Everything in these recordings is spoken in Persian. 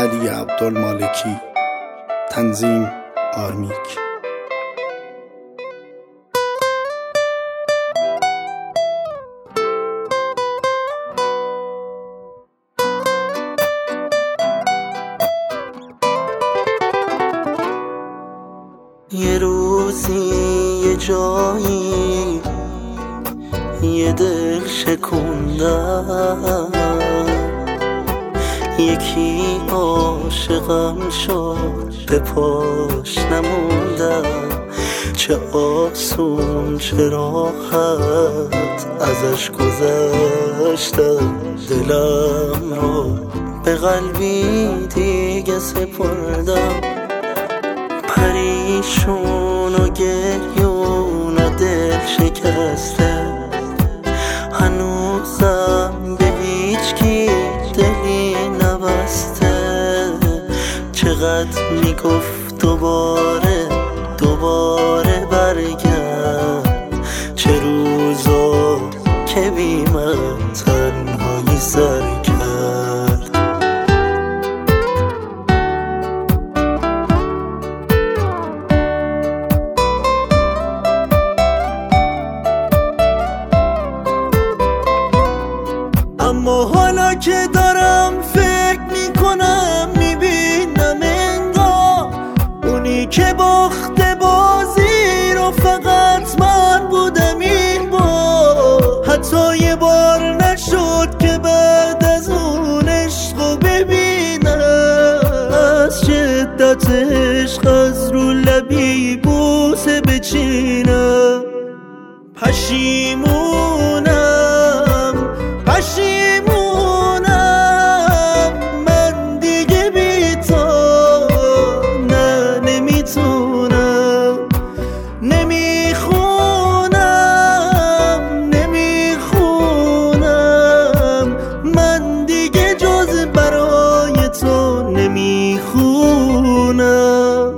علی عبدالمالکی. تنظیم آرمیک. یه روزی یه جایی یه دل شکوندم، یکی عاشقم شد به پاش نموندم. چه آسون چه راحت ازش گذشتم، دلم رو به قلبی دیگه سپردم. پریشون و گریون و دل شکسته، هنوزم به هیچ کی دلی نبسته. چقدر میگفت دوباره برگرد، چه روزا که بی من تنهایی سر کرد. اما حالا که دارم فکر میکنم، میبینم انگار اونی که باخته بازی رو فقط من بودم این بار. حتی یه بار نشد که بعد از اون عشقو ببینم، از شدت عشق از رو لبی بوسه بچینم. پشیمونم من دیگه بی تو نه نمیتونم. نمیخونم من دیگه جز برای تو نمیخونم.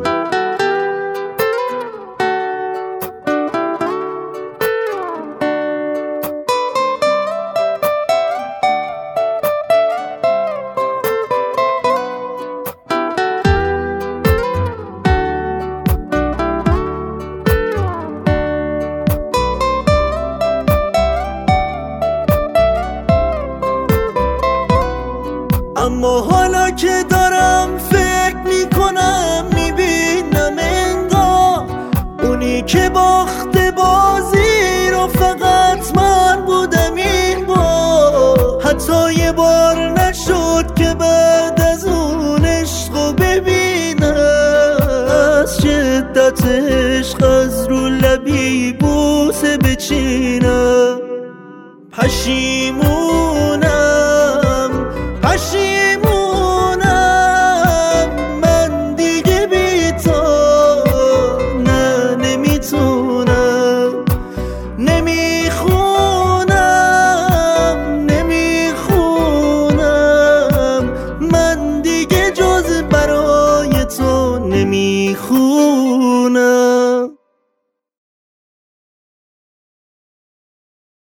اما حالا که دارم فکر میکنم، میبینم انگار اونی که باخته بازی رو فقط من بودم این بار. حتی یه بار نشد که بعد